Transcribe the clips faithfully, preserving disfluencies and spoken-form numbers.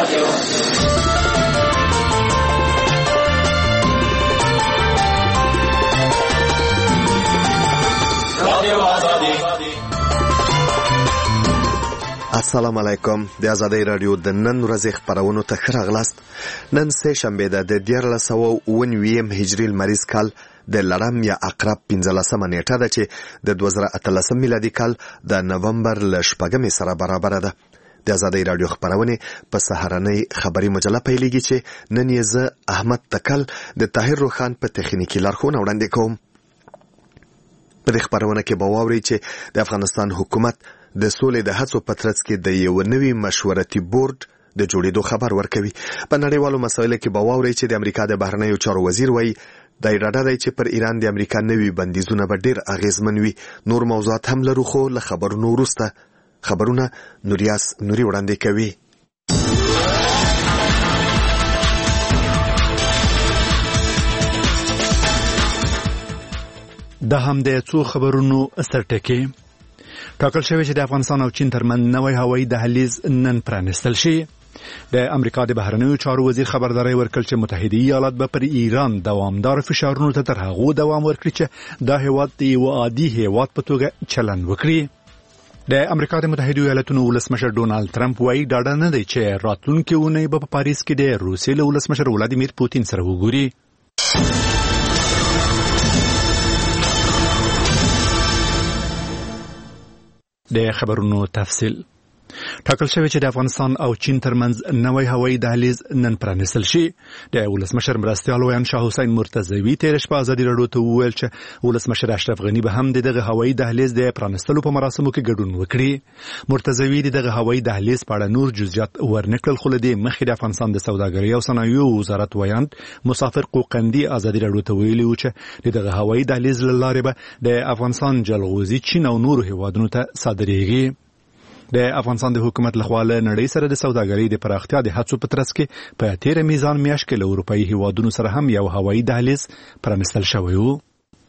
السلام علیکم. د آزادۍ رادیو د نن ورځې خپرونو ته ښه راغلاست. نن سه شنبه ده د دیارلس سوه اووه نوي هجري لمریز کال د لړم یا عقرب پنځلسمه نیټه ده چې د دوه زره اتلسم میلادي کال د نومبر له شپږمې سره برابره ده. د آزادۍ رادیو خپرونې په سهارنۍ خبري مجله پیلېږي چې نن یې زه احمد تکل د طاهر روخان په تخنیکي لارښوونه وړاندې کوم. په دې خپرونه کې به واورئ چې د افغانستان حکومت د سولې د هڅو په ترڅ کې د یو نوي مشورتي بورډ د جوړېدو خبر ورکوي. په نړیوالو مسایلو کې به واورئ چې د امریکا د بهرنیو چارو وزیر وایي د اراده دی چې پر ایران د امریکا نوي بندیزونه به ډېر اغیزمن وي. نور موضوعات هم لرو خو له خبرونو وروسته خبرونه نوریاس نوري وړاندې کوي. د همدې څو خبرونو سرټکی. ټاکل شوی چې د افغانستان او چین ترمنځ نوی هوایي دهلیز نن پرانستل شي. د امریکا د بهرنیو چارو وزیر خبرداري ورکړ چې متحده ایالات به پر ایران دوامدار فشارونو ته تر هغه دوام ورکړي چې دا هیواد د یو عادي هیواد په توګه چلند وکړي. د امریکا د متحده ایالاتونو ولسمشر ډونالد ترامپ وايي ډاډه نه دی چې راتلونکي اونۍ به په پاریس کې د روسیې له ولسمشر ولادیمیر پوتین سره وګوري. د خبرونو تفصیل. ټاکل شوی چې د افغانستان او چین ترمنځ نوی هوایي دهلیز نن پرانستل شي. د ولسمشر مرستیال ویان شاه حسین مرتضوی تیر شپه ازادي راډیو ته وویل چې ولسمشر اشرف غنی به هم دغه هوایي دهلیز د پرانستلو په مراسمو کې ګډون وکړي. مرتضوی دغه هوایي دهلیز په اړه نور جزئیات ورنکړل خو د مخکې د افغانستان د سوداګرۍ او صنایعو وزارت ویان مسافر قوقندي ازادي راډیو ته ویلي و چې دغه هوایي دهلیز له لارې به د افغانستان جلغوزي چین او نورو هیوادونو ته صادریږي. د افغانستان د حکومت لخوا له نړۍ سره د سوداګرۍ د پراختیا د هڅو په ترڅ کې په تیر میزان میاشت کې له اروپאי هیوادونو سره هم یو هوایي دهلیز پرانستل شوی و.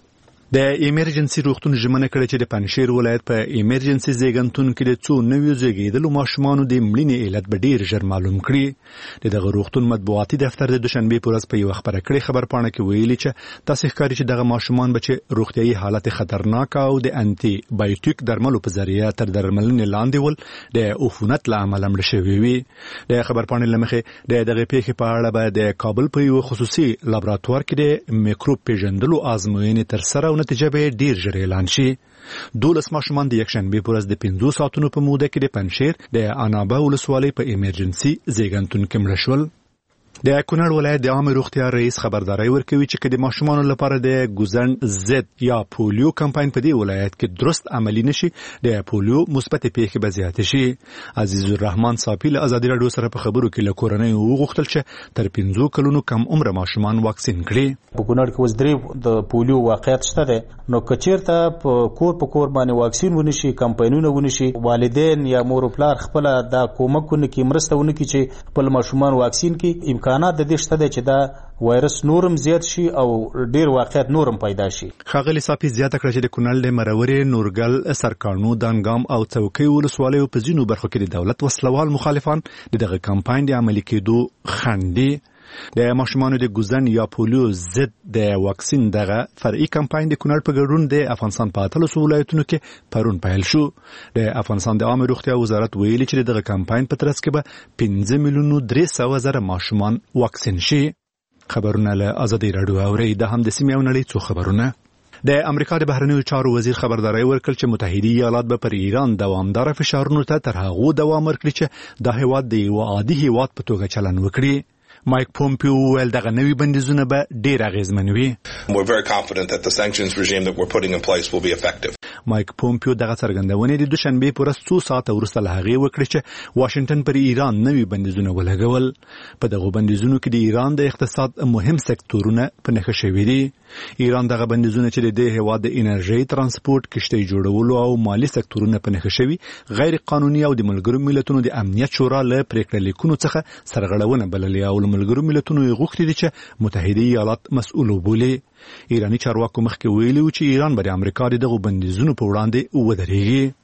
د ایمرجنسي روغتون ژمنه کړې چې د پنځشیر ولایت په ایمرجنسي زیږنتون کې د څو نویو زیږیدلو ماشومانو د مړینې علت به ډیر ژر معلوم کړي. دغه روغتون مطبوعاتي دفتر د دوشنبه په ورځ په یو خبره کړې خبرپاڼه کې ویلي چې تاسو ښکاري چې دغه ماشومان به چې روغتيایي حالت خطرناک او د انټي بایوټیک درملو په ذریعہ تر درملنې لاندې ول د عفونت له امله مړ شوي وي. د خبرپاڼې لمخې د دغه پیښې په اړه به د کابل په یو خصوصي لابراتوار کې د میکروب پیژندلو آزموینې تر سره نتیجه به ډیر ژر اعلان شي. دولس ماشومان د یکشنبه په ورځ د پنځو ساعتونو په موده کې د پنځشیر د انابه ولسوالۍ په ایمرجنسي زیږنتون کې مړه شول. د کونړ ولایت د عامه روغتیا رئیس خبرداري ورکوي چې د ماشومانو لپاره د ګوزن زد یا پولیو کمپاین په دې ولایت کې درست عملی نشي د پولیو مثبت پیښې به زیات شي. عزیز الرحمن صافی له آزادي راډیو سره په خبرو کې له کورنۍ وغوښتل چې تر پنځو کلونو کم عمر ماشومان واکسین کړي. په کونړ کې اوس درې د پولیو واقعیت شته ده، نو کچیرته په کور په کور باندې واکسین ونشي، کمپاینونه ونشي، والدین یا مور او پلار خپل دا کومکونه کې مرستهونه کې چې خپل ماشومان واکسین کې امکانات د دې شته ده چې دا وایرس نورم زیات شي او ډیر واقعیت نورم پیدا شي. خاغلی صافی زیاته کړه چې د کونړ د مرورې نورګل سرکانو دانګام او څوکۍ ولسوالیو په ځینو برخو کې د دولت وسلوال مخالفان دغه کمپاین د عملي کېدو خندي. د ماشومانو د ګوزن یا پولیو ضد د واکسین دغه فرعي کمپاین د کونړ په ګډون د افغانستان په اتلسو ولایتونو کې پرون پیل شو. د افغانستان د عامه روغتیا وزارت ویلي چې دغه کمپاین په ترڅ کې به پنځه میلیونه درې سوه زره ماشومان واکسین شي. خبرونه له آزادي راډیو اوري. د هم د سیمې او نړۍ څو خبرونه. د امریکا د بهرنیو چارو وزیر خبرداري ورکړ چې متحده ایالات به پر ایران دوامدار فشارونو ته تر هغه دوام ورکړي چې د هیواد د یو عادي هیواد په توګه چلند وکړي. مایک پومپیو ویل دغه نوي بندیزونه به ډیر اغیزمن وي. We're very confident that the sanctions regime that we're putting in place will be effective. مایک پومپیو دغه څرګندونه د دوشنبه په ورځ څو ساعته وروسته له هغې وکړه چې واشنگټن پر ایران نوي بندیزونه ولګول. په دغه بندیزونو کې د ایران د اقتصاد مهم سکتورونه په نښه شوي دي. ایران دغه بندیزونه چې د هیواد د انرژي، ترانسپورت، کشتۍ جوړولو او مالی سکتورونه په نښه شوي غیر قانوني او د ملګرو ملتونو د امنیت شورا له پریکړه لیکونو څخه سرغړونه بللې او ملګرو ملتونو یې غوښتي دي چې متحده ایالات مسؤل وبولي. ایرانی چارواکو مخکې ویلي و چې ایران به د امریکا دغه بندیزونو په وړاندې ودرېږي.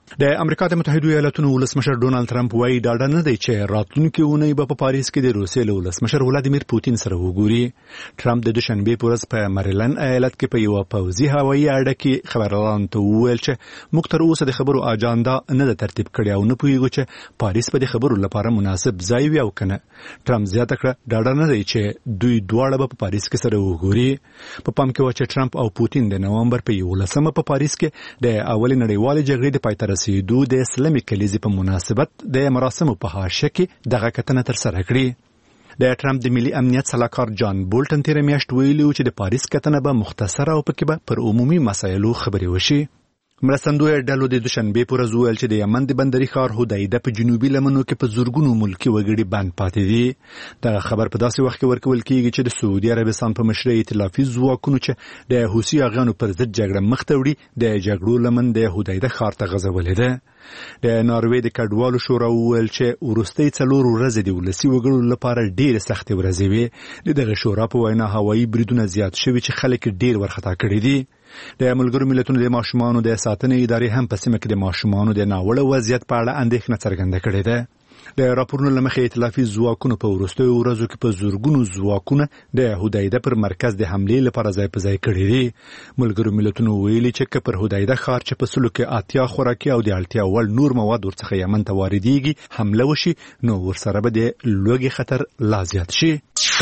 د امریکا د متحده ایالاتونو ولسمشر ډونالد ترامپ وايي ډاډه نه دی چې راتلونکي اونۍ به په پاریس کې د روسیې له ولسمشر ولادیمیر پوتین سره وګوري. ترامپ د دوشنبه په ورځ په مریلند ایالت کې په یو پوځي هوایي اډه کې خبريالانو ته وویل چې موږ تر اوسه د خبرو اجنډا نه د ترتیب کړې او نه پوهیږو چې پاریس په دې خبرو لپاره مناسب ځای وي او کنه. ترامپ زیاته کړه ډاډه نه دی چې دوی دواړه په پاریس کې سره وګوري. په پام کې و چې ترامپ او پوتین د نومبر په یولسمه په پاریس کې د اولې نړیوالې جګړې د پای ته رسیدو د اسلامي کلیزې په مناسبت د مراسمو په حاشیه کې دغه کتنه تر سره کړې. د ترامپ د ملي امنیت سلاکار جان بولټن تیر میاشت ویلي چې د پاریس کتنه به مختصره او پکې به پر عمومي مسایلو خبرې وشي. مرستندوی ډلو د دوشنبه په ورځ ویل چې د یمن د بندري ښار هدایده په جنوبي لمنو کې په زورګونو ملکی وګړي بند پاتې دي. دا خبر په داسې وخت کې ورکول کیږي چې د سعودي عربستان په مشرۍ ائتلافي ځواکونو چې د حوثي اغانو پر ضد جګړه مخ ته وړي د جګړو لمن د هدایده ښار ته غځولې ده. د ناروې د کډوالو شورا ویل چې ورستۍ څلور ورځې د ولسي وګړو لپاره ډېر سخت ورځې وي. دغه شورا په وینا هوایي بریدونه زیات شوي چې خلک ډېر ورخطا کړي دي. د ملګرو ملتونو د ماشومانو د ساتنې ادارې هم په سیمه کې د ماشومانو د ناوړه وضعیت په اړه اندېښنه څرګنده کړې ده. د راپورونو له مخې ائتلافي ځواکونو په وروستیو ورځو کې په زورګونو ځواکونه د هدایده پر مرکز د حملې لپاره ځای په ځای کړي دي. ملګرو ملتونو ویلي چې که پر هدایده ښار چې په سلو کې اتیا خوراکي او د اړتیا وړ نور مواد ورڅخه یمن ته واردېږي حمله وشي نو ورسره به د لوږې خطر لا زیات شي.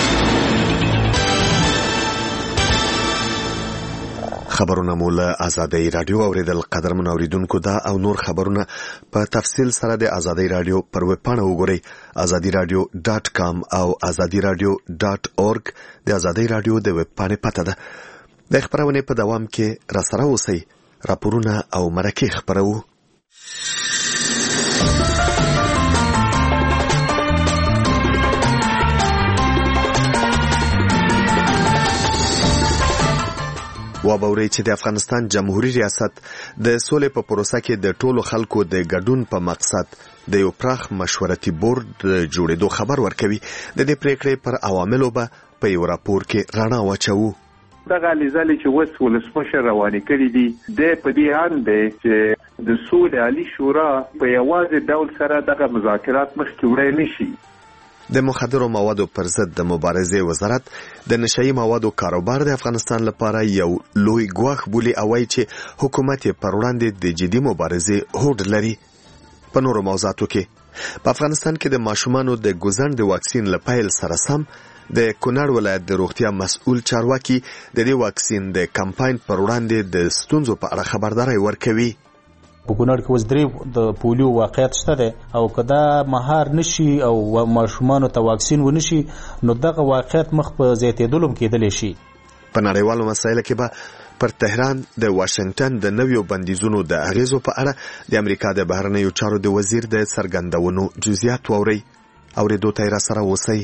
خبرونه مو له آزادۍ رادیو اوریدل. قدرمن اوریدونکو دا او نور خبرونه په تفصیل سره د آزادۍ رادیو پر ویب پاڼه وګورئ آزادی رادیو ډاټ کام او آزادی رادیو ډاټ اورګ. د آزادۍ رادیو د ویب پاڼې پته ده. د خبرونه په دوام کې را سره اوسئ. راپورونه او مرکې خبرو. وابوري چې د افغانستان جمهوریت ریاست د سولې په پروسه کې د ټولو خلکو د ګډون په مقصد د یو پراخ مشورتي بورډ د جوړېدو خبر ورکوي. د دې پریکړې پر عواملو به په یو راپور کې رڼا واچوو. دغه لیزلې چې وس ولسمشر روانې کړې دي د په دې اند چې د سولې عالی شورا په یوازې ډول سره دغه مذاکرات مخکې وړي نشي. د مخدرو موادو پر ضد د مبارزې وزارت د نشئی موادو کاروبار د افغانستان لپاره یو لوی ګواښ بولي او وايي چې حکومت یې پر وړاندې د جدي مبارزې هوډ لري. په نورو موضوعاتو کې په افغانستان کې د ماشومانو د ګوزن د واکسین لپاره سره سم د کونړ ولایت د روغتیا مسؤل چارواکي د دې واکسین د کمپاین پر وړاندې د ستونزو په اړه خبرداري ورکوي. په کونړ کې اوس درې د پولیو واقعیت شته دی او کدا مهار نشي او ماشومانو ته واکسین ونشي نو دغه واقعیت مخ په زیاتېدلو کېدلی شي. په نړیوالو مسایلو کې به پر تهران د واشنگټن د نویو بندیزونو د اغیزو په اړه د امریکا د بهرنیو چارو د وزیر د څرګندونو جزئیات واوري. اوریدو ته را سره اوسئ.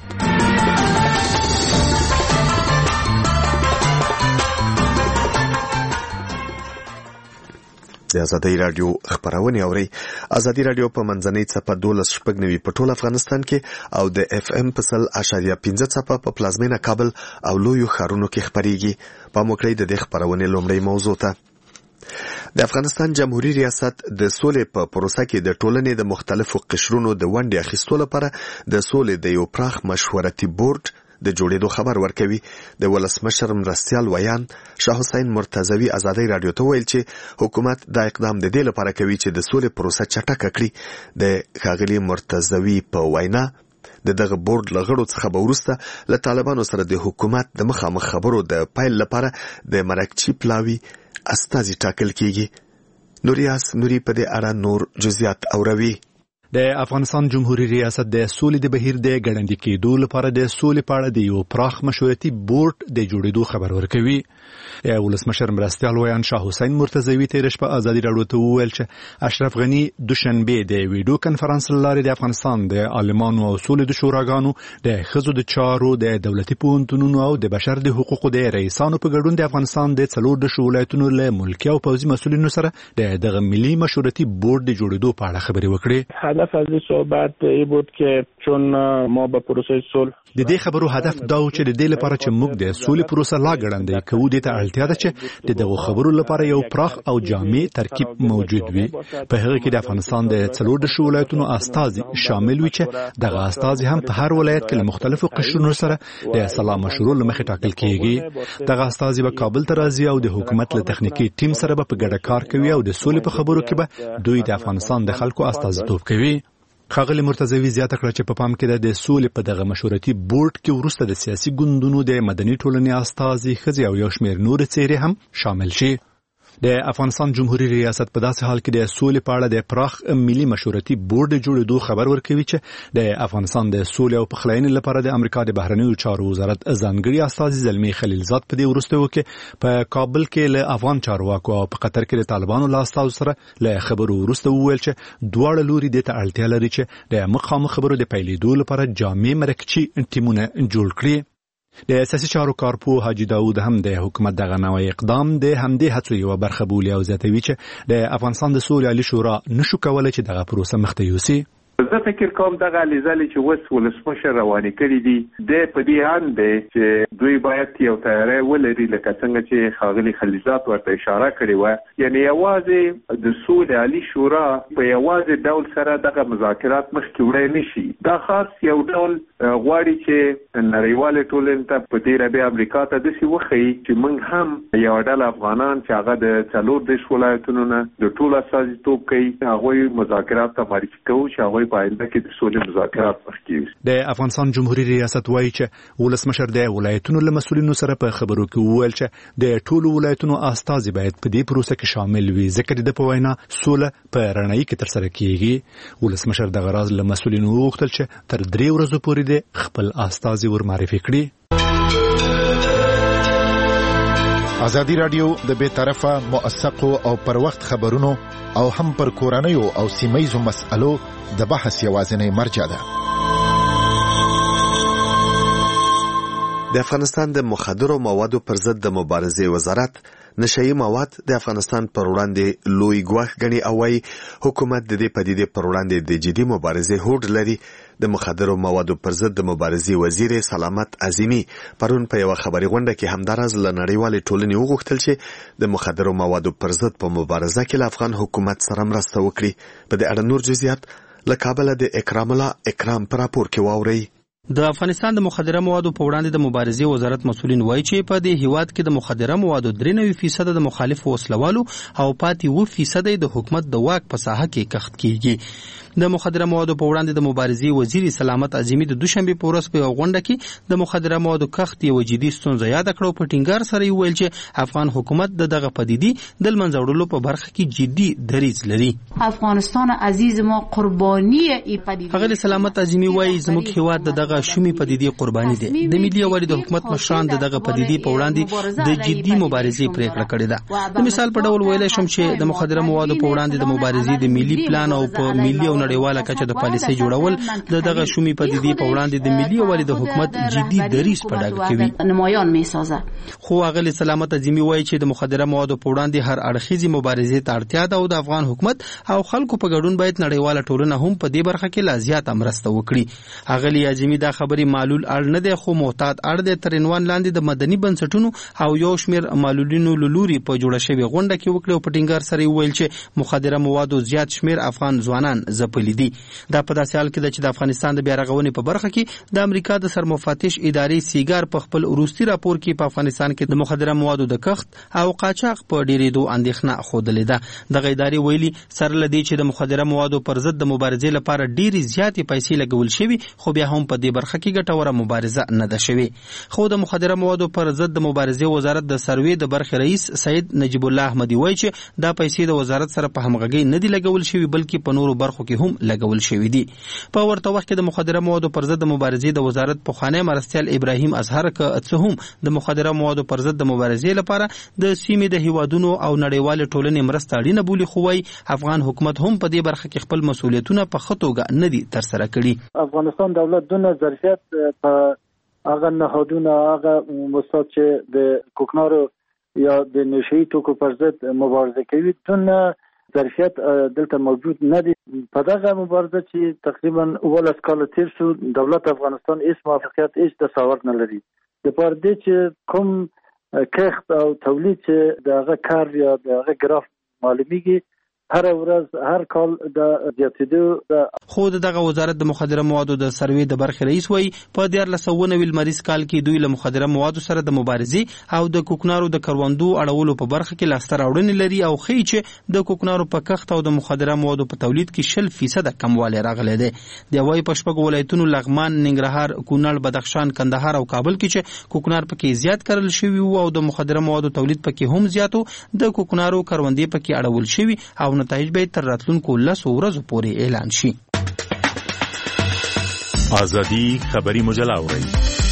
د آزادۍ رادیو خبرونه اوري. آزادۍ رادیو په منځنۍ څپه دولس شپږ نوي په ټول افغانستان کې او د اف ام په سل اشاریه پنځه څپه په پلازمینه کابل او لویو ښارونو کې خبريږي. په موکړې د دې خبرونه لومړی موضوع ته د افغانستان جمهوریت ریاست د سولې په پروسه کې د ټولنې د مختلفو قشرونو د ونډې اخیستلو لپاره د سولې د یو پراخ مشورتي بورډ د جوړېدو خبر ورکوي. د ولسمشر مرستیال ویان شاه حسین مرتضوی آزادۍ رادیو ته ویل چې حکومت دا اقدام د دې لپاره کوي چې د سولې پروسه چټکه کړي. د ښاغلي مرتضوی په وینا د دغه بورډ لغړو څخه به وروسته له طالبانو سره د حکومت د مخامخ خبرو د پیل لپاره د مرکچی پلاوي استازي ټاکل کیږي. نوریاس نوري په دې اړه نور جزئیات اوروي. د افغانستان جمهوریت ریاست د سولې د بهیر د ګړندې کېدو لپاره د سولې په اړه د یو پراخ مشورتي بورډ د جوړېدو خبر ورکوي. ولسمشر مرستیال ویان شاه حسین مرتضوی تیر شپه آزادۍ رادیو ته وویل چې اشرف غنی دوشنبه د ویډیو کانفرنس لارې د افغانستان د عالمانو او سولې د شوراګانو د ښځو د چارو د دولتي پوهنتونونو او د بشر د حقوقو د رئیسانو په ګډون د افغانستان د څلور د ولایتونو له ملکي او پوځي مسؤلینو سره د دغه ملي مشورتي بورډ د جوړېدو په اړه خبرې وکړې. هدف از این صحبت این بود که چون ما به پروسه صلح د دې خبرو هدف دا و چې د دې لپاره چې موږ د سولې پروسه لا ګړندۍ کوو د ته اړتیا ده چې د دغه خبرو لپاره یو پراخ او جامع ترکیب موجود وي. په هغه کې د افغانستان د څلور د ولایتونو استازي شامل وي چې دغه استازي هم په هر ولایت کې له مختلفو قشرونو سره د سلا مشورو لمخې ټاکل کیږي. دغه استازي به کابل ته راځي او د حکومت له تخنیکی ټیم سره به په ګډه کار کوي او د سولې په خبرو کې به دوی د افغانستان د خلکو استازیتوب کوي. ښاغلي مرتضوي زیاته کړه چې په پام کې د سولې په دغه مشورتي بورډ کې وروسته د سیاسي ګوندونو د مدني ټولنې استازي ښځې او یو شمېر نور څېرې هم شامل شي. د افغانستان جمهوریت ریاست په داسې حال کې د سولې په اړه د پراخ ملي مشورتي بورډ جوړېدو خبر ورکوي چې د افغانستان د سولې او پخلاینې لپاره د امریکا د بهرنیو چارو وزارت ځانګړي استازي زلمي خلیلزاد په دې وروستیو کې په کابل کې له افغان چارواکو او په قطر کې د طالبانو له استازو سره له خبرو وروسته وویل چې دواړه لوري د ته اړتیا لري چې د مخامخ خبرو د پیلېدو لپاره جامع مرکچي ټیمونه جوړ کړي. د سیاسي چارو کارپوه حاجي داود هم د حکومت دغه نوی اقدام د همدې هڅو یوه برخه بولي او زیاتوي چې د افغانستان د سولې عالي شورا نشو کولی چې دغه پروسه مخته یوسي. زه فکر کوم دغه لیزلې چې وس ولسمشر روانې کړي دي د په دې اند دی چې دوی باید یو تیاری ولري لکه څنګه چې ښاغلي خلیلزاد ورته اشاره کړې وه، یعنی یوازې د سولې عالي شورا په یوازې ډول سره دغه مذاکرات مخکې وړی نشي. دا خاص یو ډول غواړي چې نړیوالې ټولنې ته په دې رابطه امریکا ته داسې وښیي چې موږ هم یو ډله افغانان چې هغه د څلور دېرش ولایتونو نه د ټولو استازیتوب کوي هغوی مذاکرات ته معرفي کوو چې هغوی پاینده کې د سولې مذاکرات مخکې. د افغانستان جمهوریت ریاست وایي چې ولسمشر د ولایتونو له مسؤلینو سره په خبرو کې وویل چې د ټولو ولایتونو استازي باید په دې پروسه کې شامل وي ځکه د په وینا سوله په رڼایي کې ترسره کیږي. ولسمشر دغه راز له مسؤلینو وغوښتل چې تر درې ورځو پورې د خپل استازي ور معرفي کړي. ازادي رادیو د بې طرفه موثقو او پر وخت خبرونو او هم پر کورنیو او سیمایزو مسألو د بحث یوازینی مرجع ده. د افغانستان د مخدرو موادو پر ضد د مبارزې وزارت نشئی مواد د افغانستان پر وړاندې لوی ګواښ ګڼي او وايي حکومت د دې پدیدې پر وړاندې د جدي مبارزې هوډ لري. د مخدرو موادو پر ضد د مبارزې وزیر سلامت عظیمی پرون په یو خبري غونډه کې همدارز له نړیوالې ټولنې وغوښتل چې د مخدرو موادو پر ضد په مبارزه کې له افغان حکومت سره مرسته وکړي. په دې اړه نور جزئیات له کابل د اکرام الله اکرام پر راپور کې واوري. د افغانستان د مخدره موادو په وړاندې د مبارزې وزارت مسؤلین وایي چې په دې هیواد کې د مخدره موادو درې نوي فیصد د مخالف وسلوالو او پاتې اووه فیصد د حکومت د واک په ساحه کې کښت کیږي. د مخدره موادو په وړاندې د مبارزې وزیر سلامت عظیمی د دوشنبه په ورځ په غونډه کې د مخدره موادو کښت یو جدي ستونزه یاد کړو. په ټینګار سره ویل چې افغان حکومت د دغه پدیدې د منځ وړلو په برخه کې جدي دریځ لري. افغانستان عزیز ما قربانی ای پدیدې. هغه سلامت عظیمی وایي زموږ هیواد د دغه شومي پدیدې قرباني دي. د ملي یووالي د حکومت مشران د دغه پدیدې په وړاندې د جدي مبارزې پریکړه کړې ده. د مثال په ډول ویلای شم چې د مخدره موادو په وړاندې د مبارزې د ملي پلان او په ملي او نړیواله کچه د پالیسۍ جوړول د دغه شومي پدیدې په وړاندې د ملي یووالي د حکومت جدي دریځ په ډاګه کوي. نمایان میسازه. خو هغه سلامت عظیمی وایي چې د مخدره موادو په وړاندې هر اړخیزي مبارزې ته اړتیا ده او د افغان حکومت او خلکو په ګډون باید نړیواله ټولنه هم په دې برخه کې لا زیاته مرسته وکړي. هغه عظیمی دا خبرې معلول اړ نه دی خو محتاط اړ دی تر عنوان لاندې د مدني بنسټونو او یو شمېر معلولینو لوري په جوړه شوی غونډه کې وکړو. په ټینګار سره ویل چې مخدره موادو زیات شمېر افغان ځوانان ځپلي دي. دا په داسې حال کې چې د افغانستان د بیا رغونې په برخه کې د امریکا د سرمفتش ادارې سیګار په خپل وروستي راپور کې په افغانستان کې د مخدره موادو د کښت او قاچاق په ډېرېدو اندېښنه ښودلې ده. دغه ادارې ویلي سره له دې چې د مخدره موادو پر ضد د مبارزې لپاره ډېرې زیاتې پیسې لګول شوي خو بیا هم په دې برخه کې ګټوره مبارزه نه ده شوې. خو د مخدره موادو پر ضد د مبارزې وزارت د سروې د برخې رئیس سید نجیب الله احمدي وایي چې دا پیسې د وزارت سره په همغږۍ نه دي لګول شوي بلکې په نورو برخو کې هم لګول شوي دي. په ورته وخت کې د مخدره موادو پر ضد د مبارزې د وزارت پخوانی مرستیال ابراهیم ازهر که څه هم د مخدره موادو پر ضد د مبارزې لپاره د سیمې د هیوادونو او نړیوال ټولنې مرسته اړینه بولي خو وايي افغان حکومت هم په دې برخه کې خپل مسؤلیتونه په ښه توګه نه دي ترسره کړي. افغانستان دولت دونه ظرفیت په هغه نهادونه هغه مستاد چې د کوکنارو یا د نشئی توکو پر ضد مبارزه کوي دونه ظرفیت دلته موجود نه دی. په دغه مبارزه چې تقریبا اوولس کاله تیر شو، دولت افغانستان هیڅ موافقت هیڅ دستاورد نه لري د پاره دې چې کوم کښت او تولید چې دغه کار یا دغه ګراف معلومیږي هر ورځ هر کال د زیاتېدو د خو دغه وزارت د مخدره موادو د سروې د برخې رئیس وایي په دیارلس سوه نوي لمریز کال کې دوی له مخدره موادو سره د مبارزې او د کوکنارو د کروندو اړولو په برخه کې لاسته راوړنې لري او ښیي چې د کوکنارو په کښت او د مخدره موادو په تولید کې شل فیصده کموالی راغلی دی. د وایي په شپږو ولایتونو لغمان، ننګرهار، کونړ، بدخشان، کندهار او کابل کې چې کوکنار پکې زیات کرل شوي وو او د مخدره موادو تولید پکې هم زیاتو، د کوکنارو کروندې پکې اړول شوي او نتایج به تر راتلونکو لسو ورځو پورې اعلان شي. ازادي خبري مجله اوري.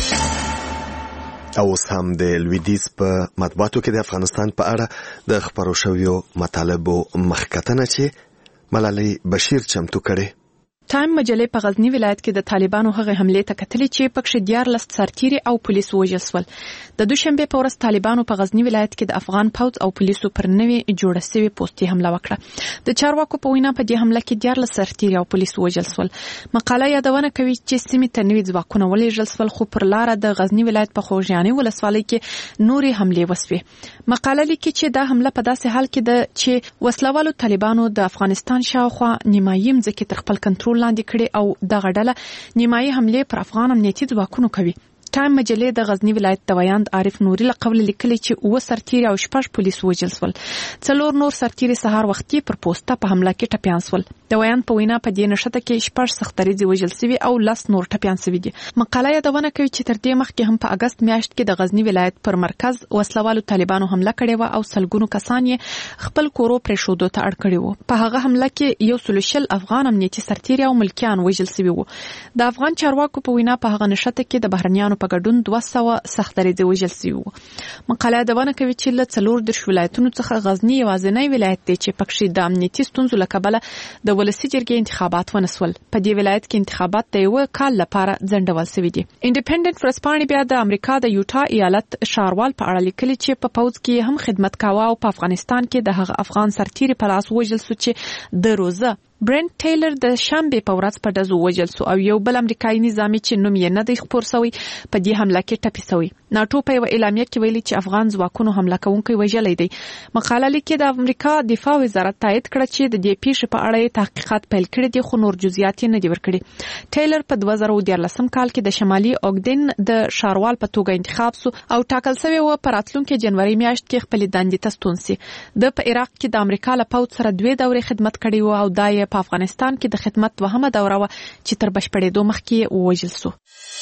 اوس هم د لویدیز په مطبوعاتو کې د افغانستان په اړه د خبرو شویو مطالبو مخکتنه چې ملالۍ بشیر چمتو کړي. ټایم مجلې په غزنی ولایت کې د طالبانو هغه حمله ته کتلې چې پکې دیارلس سرتیري او پولیس وژل شول. د دوشنبه په ورځ طالبانو په غزنی ولایت کې د افغان پوځ او پولیسو پر نوې جوړه شوې پوسټي حمله وکړه. د چارواکو په وینا په دې حمله کې دیارلس سرتیري او پولیس وژل شول. مقاله یادونه کوي چې سیمې ته نوې ځواکونه ولېږل شول، خو پر لار د غزنی ولایت په خوږیاني ولسوالۍ کې نورې حملې وسوې. مقاله لیکي چې دا حمله په داسې حال کې ده چې وسلوالو طالبانو د افغانستان شاوخوا نیمایي ځمکې تر خپل کنټرول لاندې کړي او دغه ډله نیمایي حملې پر افغان امنیتي ځواکونو کوي. ټایم مجلې د غزنی ولایت د ویاند عارف نوري له قوله لیکلي چې اووه سرتیري او شپږ پولیس وژل شول. څلور نور سرتیري سهار وختي پر پوسټه په حمله کې ټپیان شول. د ویاند په وینا په دې نښته کې شپږ سختریزي وژل شوي او لس نور ټپیان شوي دي. مقاله یادونه کوي چې تر دې مخکې هم په اگست میاشت کې د غزنی ولایت پر مرکز وسلوالو طالبانو حمله کړې و او سلګونو کسان یې خپل کورو پرېښودو ته اړ کړي وو. په هغه حمله کې یو سل شل افغان امنیتي سرتیري او ملکیان وژل شوي وو. د افغان چارواکو په وینا په هغه نښته کې د بهرنیانو په ګډون دوه سوه سختریزي وژل شوي وو. مقاله یادونه کوي چې له څلور دېرش ولایتونو څخه غزنی یوازینی ولایت دی چې پکې د امنیتي ستونزو له کبله د ولسي جرګې انتخابات ونسول. په دې ولایت کې انتخابات د یو کال لپاره ځنډول شوي دي. انډیپندنت ورځپاڼې بیا د امریکا د یوټا ایالت شاروال په اړه لیکلي چې په پوځ کې هم خدمت کاوه او په افغانستان کې د هغه افغان سرتیري په لاس وژل شو چې د روزه برنت ټیلر د شنبه په ورځ په دزو وژل شو او یو بل امریکایي نظامي چې نوم یې نه دی خبر شوی په دې حمله کې ټپي شوی. ناټو په اعلامیه کې ویلي چې افغان ځواکونو حمله کوونکي وژلې دي. مقاله لیکي د امریکا دفاع وزارت تایید کړ چې د دې پیښې په اړه تحقیقات پیل کړي دي خو نور جزئیات نه دي ورکړي. ټیلر په دوه زره دیارلسم کال کې د شمالي اوګدن د شاروال په توګه انتخاب شو او ټاکل شوی و په راتلونکي جنوري میاشت کې خپل دندې ته ستون شي. د په عراق کې د امریکا له پوځ سره دوه دورې خدمت کړی و او دای په افغانستان کې د خدمت دوهمه دوره و چې تر بشپړېدو مخکې وژل شو.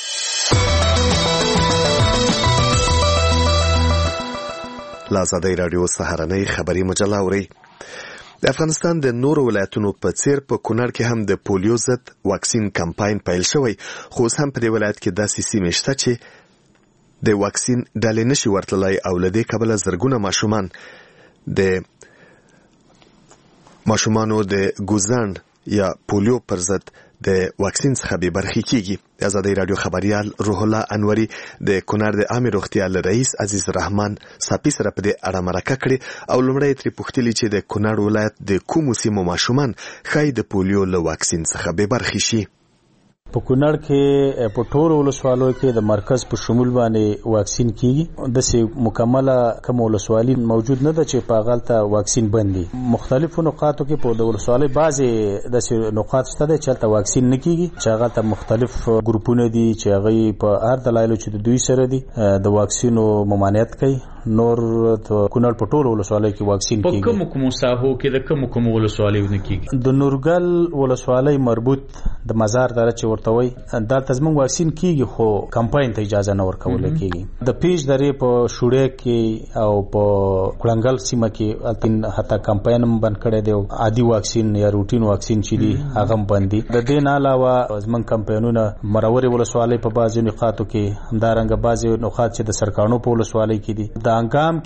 له ازادۍ راډیو سهارنۍ خبري مجله اورئ. د افغانستان د نورو ولایتونو په څیر په کونړ کې هم د پولیو ضد واکسین کمپاین پیل شوی، خو اوس هم په دې ولایت کې داسې سیمې شته چې د واکسین ډلې نشي ورتللی او له دې کبله زرګونه ماشومان د ماشومانو د ګوزن یا پولیو پر ضد د واکسین څخه به برخې کیږي. د ازادۍ راډیو خبريال روح الله انوري د کونړ د عامه روغتیا رئیس عزیز رحمان صافي سره په دې اړه مرکه کړې او لومړی ترې پوښتلي چې د کونړ ولایت د کومو سیمو ماشومان ښایي د پولیو له واکسین څخه به برخې شي. په کونړ کې په ټولو ولسوالۍ کې د مرکز په شمول باندې واکسین کیږي. د سي مکمله کوم ولسوالۍ موجود نه ده چې په غلطه واکسین بندي. مختلفو نقاطو کې په د ولسوالۍ بعضي د سي نقاط شته چې چلته واکسین نه کیږي چې غلطه مختلف ګروپونه دي چې هغه په هر دلایل چې د دوی سره دي د واکسینو ممانعت کوي. نور کونړ په ټولو ولسوالۍ کې واکسین کیږي. په کوم کوم ساحو کې د کوم کوم ولسوالۍ نه کیږي؟ د نورګل ولسوالۍ مربوط د مزار دره چې ورتوي دلته زموږ واکسین کیږي خو کمپاین ته اجازه نه ورکول کیږي. د پیج درې په شوړې کې او په کړنګل سیمه کې التين حتی کمپاین هم بند کړی دی. عادي واکسین یا روټین واکسین چې دی هغه هم بند دي. د دې نه علاوه زموږ کمپاینونه مروري ولسوالۍ په بعضو نقاطو کې همدارنګه بعضو نقاط چې د سرکانو په ولسوالۍ کې دي. د دانګام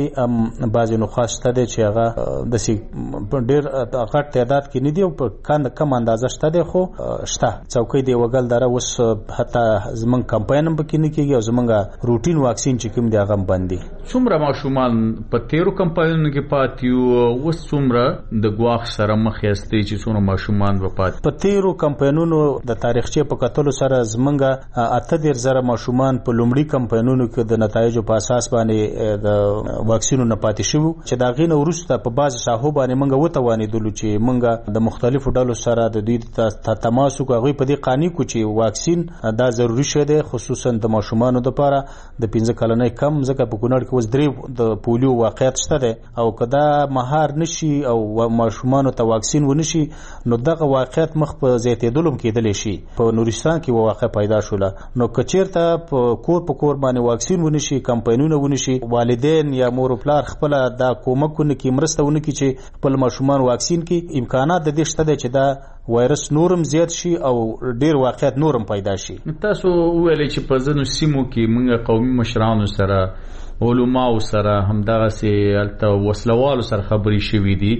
کې بعضې نخاع شته دی چې هغه داسې ډېر غټ تعداد کې نه دي او په کم اندازه شته دی خو شته. څوکۍ د وګل دره اوس حتی زمونږ کمپاین هم پکې نه کېږي او زمونږ روټین واکسین چې کوم دی هغه هم بند دي. څومره ماشومان په تیرو کمپاینونو کې پاتې وو، اوس څومره د ګواښ سره مخ یاستئ چې څومره ماشومان به پاتې؟ په تیرو کمپاینونو د تاریخچې په کتلو سره زمونږ اته دېرش زره ماشومان په لومړي کمپاینونو کې د نتایجو په اساس باندې د واکسینو نه پاتې شوي چې د هغې نه وروسته په بعضو ساحو باندې موږ وتوانېدلو چې موږ د مختلفو ډلو سره د دوی تماس وکړو. هغوی په دې قانع کړو چې واکسین دا ضروري شی دی، خصوصا د ماشومانو دپاره د پنځه کلنۍ کم، ځکه په کونړ کې اوس درې د پولیو واقعیت شته دی او که دا مهار نشي او ماشومانو ته واکسین ونشي نو دغه واقعیت مخ په زیاتېدلو هم کېدلی شي. په نورستان کې یوه واقع پیدا شوله، نو که چېرته په کور په کور باندې واکسین ونشي، کمپاینونه ونشي، والدین یا مور و پلار خپله دا کومک ونه کړي، مرسته ونه کړي چې خپل ماشومان واکسین کړي، امکانات د دې شته دی چې دا وایرس نورم زیات شي او ډیر واقعیت نورم پیدا شي. تاسو وویل چې په ځینو سیمو کې موږ قومي مشرانو سره، علماو سره، همدغسې هلته وسلوالو سره خبرې شوي دي.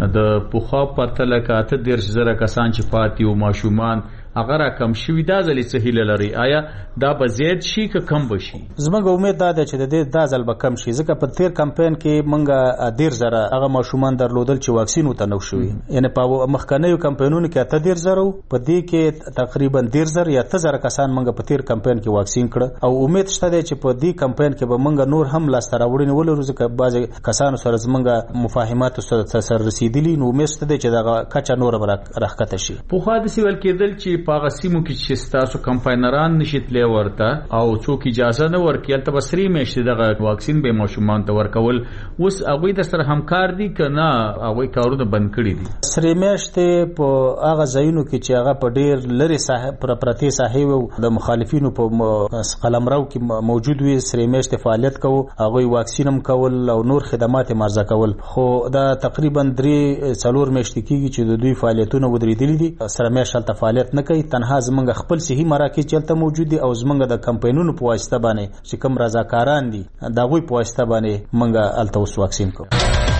د پخوا پرتله که اته دېرش زره کسان چې پاتې وو ماشومان هغه را کم شوي، دا ځل څه هیله لري؟ آیا دا به زیات شي که کم به شي؟ زموږ امید دا ده چې د دې دا ځل به کم شي، ځکه په تیر کمپاین کې موږ دېرش زره هغه ماشومان درلودل چې واکسین ورته نه شوي، یعنې په مخکنیو کمپاینونو کې اته دېرش زره وو، په دې کې تقریبا دېرش زره یا اته زره کسان موږ په تیر کمپاین کې واکسین کړه او امید شته دی چې په دې کمپاین کې به موږ نور هم لاسته راوړنې ولرو، ځکه بعضې کسانو سره زموږ مفاهماتو سره رسېدلي، نو امید شته دی چې دغه کچه نوره به راښکته شي. پخوا داسې ویل کېدل چې په هغه سیمو کې چې ستاسو کمپاینران نشي تللی ورته او څوک اجازه نه ورکړي، هلته به سرې میاشتې دغه واکسین به ماشومانو ته ورکول. اوس هغوی در سره همکار دي که نه هغوی کارونه بند کړي دي؟ سرې میاشتې په هغه ځایونو کې چې هغه په ډېر لرې ساحه پرتې ساحې وو د مخالفینو په قلمرو کې موجود وي، سرې میاشتې فعالیت کوو، هغوی واکسین هم کول او نور خدمات یې عرضه کول. خو دا تقریبا درې څلور میاشتې کېږي چې د دوی فعالیتونه ودرېدلي دي، سره میاشت هلته فعالیت نه کوي. تنها زمونږ خپل صحي مراکز چې هلته موجود دي او زمونږ د کمپاینونو په واسطه باندې چې کوم رضاکاران دي د هغوی په واسطه باندې مونږ هلته اوس واکسین کوو.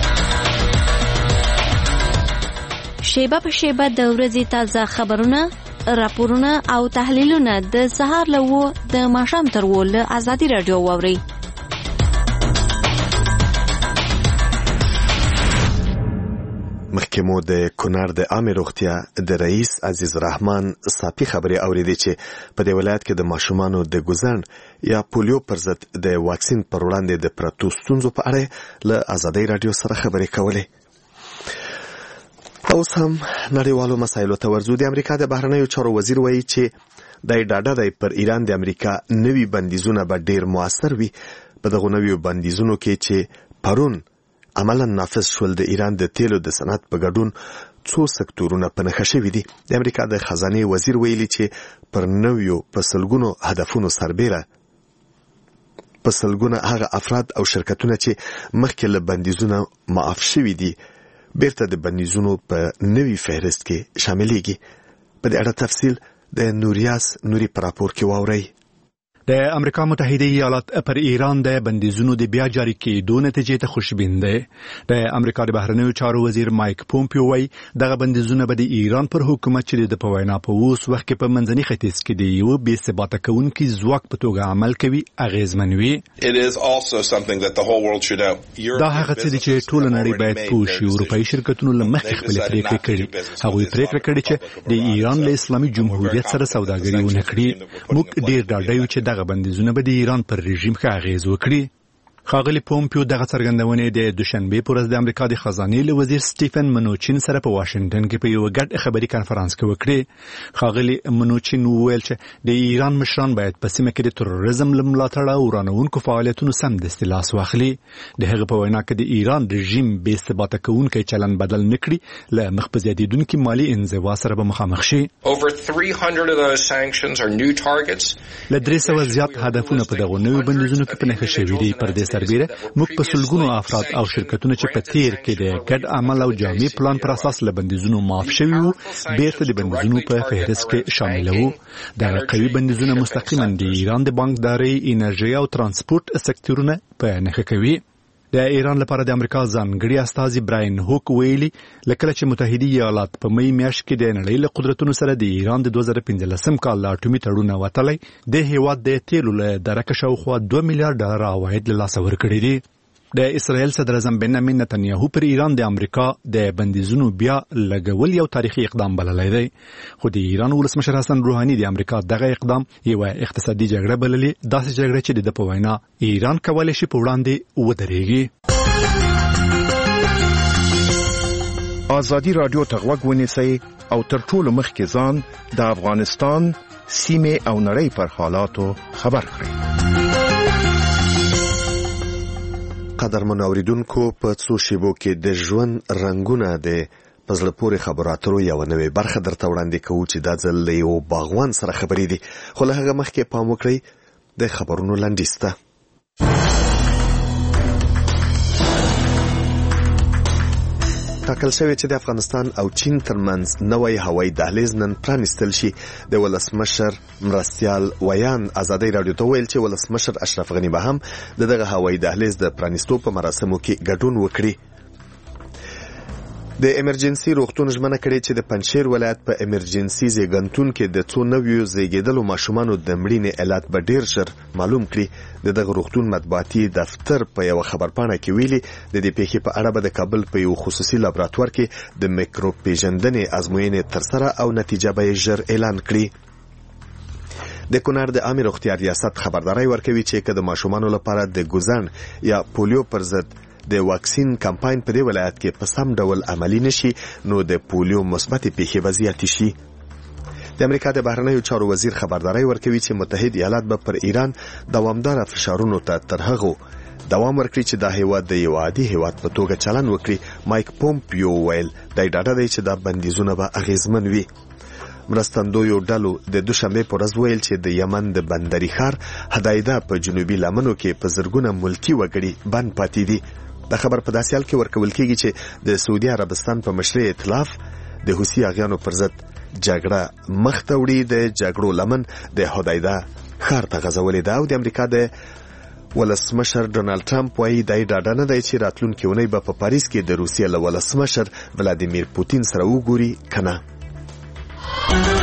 شیبه په شیبه د ورځې تازه خبرونه، راپورونه او تحلیلونه د سهار له اوه د ماښام تر اوه له ازادي راډیو واورئ. مخکې مو د کونړ د عامې روغتیا د رئیس عزیز رحمان صافي خبرې اورېدې چې په دې ولایت کې د ماشومانو د ګوزڼ یا پولیو پر ضد د واکسین پر وړاندې د پرتو ستونزو په اړه له ازادۍ راډیو سره خبرې کولې. اوس هم نړیوالو مسایلو ته ورځو. د امریکا د بهرنیو چارو وزیر وایي چې د ډاډه دی پر ایران د امریکا نوي بندیزونه به ډیر موثر وي. په دغو نویو بندیزونو کې چې پرون عملا نافذ شول د ایران د تیلو د صنعت په ګډون څو سکتورونه په نښه شوي دي. د امریکا د خزانې وزیر ویلي چې پر نویو په سلګونو هدفونو سربیره په سلګونه هغه افراد او شرکتونه چې مخکې له بندیزونه معاف شوي دي بیرته د بندیزونو په نوي فهرست کې شاملېږي. په دې اړه تفصیل د نوریاس نوري په راپور کې واورئ. د امریکا متحده ایالات پر ایران د بندیزونو د بیا جاری کېدو نتیجې ته خوشبین دی. د امریکا د بهرنیو چارو وزیر مایک پومپیو وایي دغه بندیزونه به د ایران پر حکومت چې د په وینا په اوس وخت کې په منځني ختیځ کې د یو بې ثباته کوونکي ځواک په توګه عمل کوي اغیزمن وي. دا هغه څه دي چې ټوله نړۍ باید پوه شي. اروپایي شرکتونو له مخکې خپلې پرېکړې کړي. هغوی پرېکړه کړې چې د ایران له اسلامي جمهوریت سره سوداګري ونه کړي. موږ ډېر ډاډه یو چې دغه بندیزونه به د ایران پر رژیم ښه اغیز وکړي. ښاغلي پومپیو دغه څرګندونې د دوشنبې په ورځ د امریکا د خزانې له وزیر سټیفن منوچین سره په واشنګټن کې په یو ګډ خبري کانفرنس کې وکړي. ښاغلي منوچین وویل چې د ایران مشران باید په سیمه کې د تروریزم له ملاتړه او ورانوونکو فعالیتونو سمدستي لاس واخلي. د هغه په وینا کې د ایران رژیم بې ثباته کوونکی چلند بدل نه کړي، له مخ په زیاتېدونکي مالي انزوا سره به مخامخ شي. له درې سوه زیات هدفونه په دغو نویو بندیزونو کې په نښه شوي دي. پر دې سربیره موږ په سلګونو افراد او شرکتونو چې په تیر کې د ګډ عمل او جامع پلان پر اساس له بندیزونو معاف شوي وو بیرته د بندیزونو په فهرست کې شامل وو. دا قوي بندیزونه مستقیما د ایران د بانکداري، انرژي او ترانسپورت سکتورونه په نښه کوي. د ایران لپاره د امریکا ځانګړي استازي براین هوک ویلي لکه چې متحده ایالات په مې میاشت کې د نړۍ له قدرتونو سره د ایران د دوه زره پنځلسم کال لا اټومي تړون وتلی د هیواد د تیلو له درکه شاوخوا دوه میلیارډ ډالر عواید له لاسه ورکړي دي. د اسرائیل صدر اعظم بنیامین نتنیاهو پر ایران د امریکا د بندیزونو بیا لګول یو تاریخي اقدام بللی دی، خو د ایران ولسمشر حسن روحاني د امریکا دغه اقدام یو اقتصادي جګړه بللې، داسې جګړه چې د په وینا ایران کولی شي په وړاندې ودرېږي. ازادي رادیو ته غوږ ونیسئ او تر ټولو مخکې ځان د افغانستان سیمې او نړۍ پر حالاتو خبر کړئ. قدرمن اوریدونکو، په څو شیبو کې د ژوند رنگونه د پزله پورې خبرو اترو یو نوې برخه درته وړاندې کوو چې دا ځل له یو باغوان سره خبرې دي، خو له هغه مخکې پام وکړئ د خبرونو لنډیز ته. ټاکل شوی چې د افغانستان او چین ترمنځ نوی هوایي دهلیز نن پرانیستل شي. د ولسمشر مرستیال ویان ازادي رادیو ته ویل چې ولسمشر اشرف غنی به هم د دغه هوایي دهلیز د پرانیستو په مراسمو کې ګډون وکړي. د ایمرجنسي روغتون ژمنه کړې چې د پنجشیر ولایت په ایمرجنسي زیږنتون کې د څو نویو زیږیدلو ماشومانو د مړینې علت به ډیر ژر معلوم کړي. د دغه روغتون مطبوعاتي دفتر په یو خبرپاڼه کې ویلي د دې پیښې په اړه به د کابل په یو خصوصي لابراتوار کې د میکروب پیژندنې ازموینې ترسره او نتیجه به یې ژر اعلان کړي. د کونړ د عامه روغتیا ریاست خبرداري ورکوي چې که د ماشومانو لپاره د ګوزن یا پولیو پر ضد د واکسین کمپاین په دې ولایت کې په سم ډول عملی نشي نو د پولیو مثبت پیښې به زیاتې شي. د امریکا د بهرنیو چارو وزیر خبرداري ورکوي چې متحد ایالات به پر ایران دوامدار فشارونو ته تر هغه دوام ورکړي چې دا هیواد د یو عادي هیواد په توګه چلن وکړي. مایک پومپیو ویل د ډاډه دی چې دا بندیزونه به اغیزمن وي. مرستندویو ډلو د دوشنبه پر ورځ ویل چې د یمن د بندري ښار هدایدا په جنوبي لمنو کې په زرګونه ملکی وګړي بند پاتې دي. د خبر په داسې حال کې ورکول کېږي چې د سعودي عربستان په مشرۍ ائتلاف د حوثي اغیانو پر ضد جګړه مخ ته وړي. د جګړو لمن د هدایدا ښار ته غځولې ده او د امریکا د ولسمشر ډونالد ټرمپ وایي دا ډاډه نه دی چې راتلونکي اونۍ به په پاریس کې د روسیې له ولسمشر ولادیمیر پوتین سره وګوري کنه.